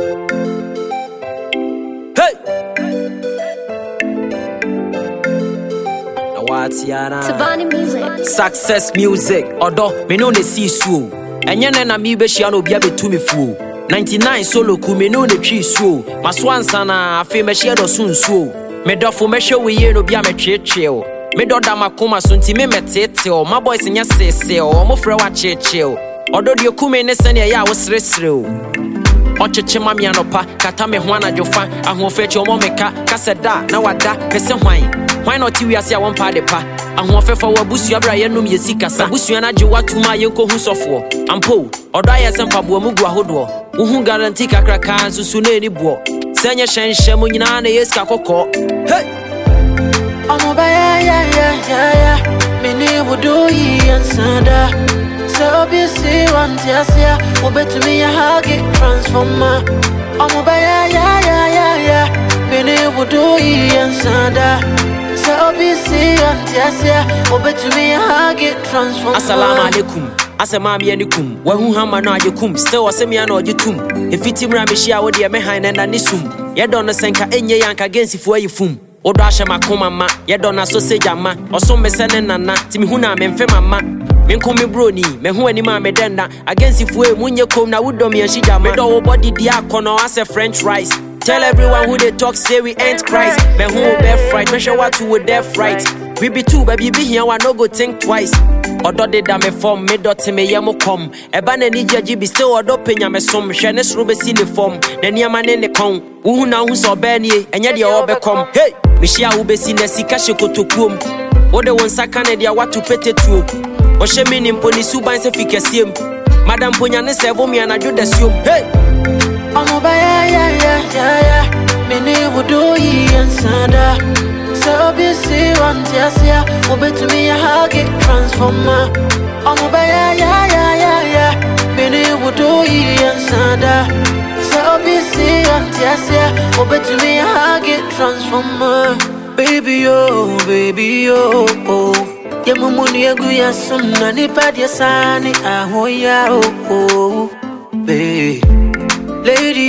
Success music, odo me no ne see so. Enye na mi be hia no bia betu me fu. 99 solo ku me no ne twi so. Maswansa na afi me hia do sunso. Me dofo me hwe we ye no bia me twetwe o. Me do da makoma so nti me metete o. My boys nya sese o. Mo frɛ wa cheche o. Odo de ku me ne sene ya wo sresre o. Ocheche mami anopa kata me ho anadwofa ahofe omo meka kaseda na wada pese hwan. Why not you as ya one party pa? And one for wabusu abra yenum ye sikasa. Busu na je watuma yenko hu sofo. Ampo, odo aye sempa bo mugu ahodo. Uhu guarantee kakra kan susu na ni bo. Senye hyenhye mu nyina na yeska kokko. Hey! Omo ba ya. Me ni wodo yi ansada. So obviously want ya wo betumi ya hagi transformer. Omo ba ya. Me ni wodo yi ansada. Assalamu alaikum. Asema mi anikum. Wahu hama no ajekum. Still asemi ana ojetum. Efiti mra me hia wo de me han na nisum. Ye don no senka enye yanka gensifu ayifum. Odo ahye makoma ma. Ye don na sausage ama. Oso me sene nana. Ti mi hu na me mfe mama. Me nko me broni. Me hu ani ma me denda. Agensifu e munye kom na wudom ye hija ma. Me do wo body dia kono as a French rice. Tell everyone who they talk say we ain't Christ. Me who be fright, me show what to with death right. We be two, baby be here, I no go think twice. Odo de da me form, me dot me yemo come. Eba ne ni jaji be still odo penya me som. Shene srube si ne form, ne niyama ne ne kon. Uhu na hu so be nie, enye de obe kom. Hey, me shia ube si ne sika shekotokuom. Ode won saka ne dia watu pete tuo. O she me nimpo ni suban se fikesiem. Madam ponya ne sevo mi anadwo da siom. Hey. Omo ba ya. Me ni wodo yi ansada. So obviously want ya wo betumi ya hagi transformer. Omo ba ya. Me ni wodo yi ansada. So obviously want ya wo betumi ya hagi transformer. Baby yo. Ye mumuni egu ya sumna ni padia sani ahoya oh. Baby. Lady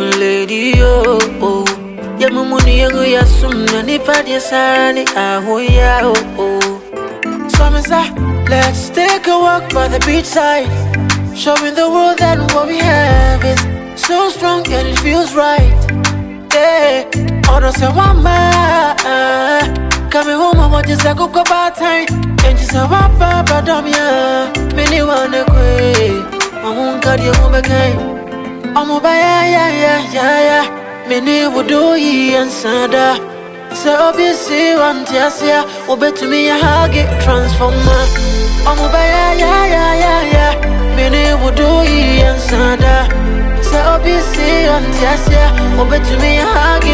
oh. Ya mumuni yangu ya sumna ni padia sani ahoya oh. So let's take a walk by the beach side, showing the world that what we have is so strong and it feels right. Yeah, odo se wamba. Coming home I want just a cook about time. And just a wapa badomia. Many wanna quit. I won't cut you home again. Omo ba ya. Me ni wodo yi ansada. So obviously want ya wo betumi ya hagi transformer. Omo ba ya. Me ni wodo yi ansada. So obviously want ya wo betumi ya hagi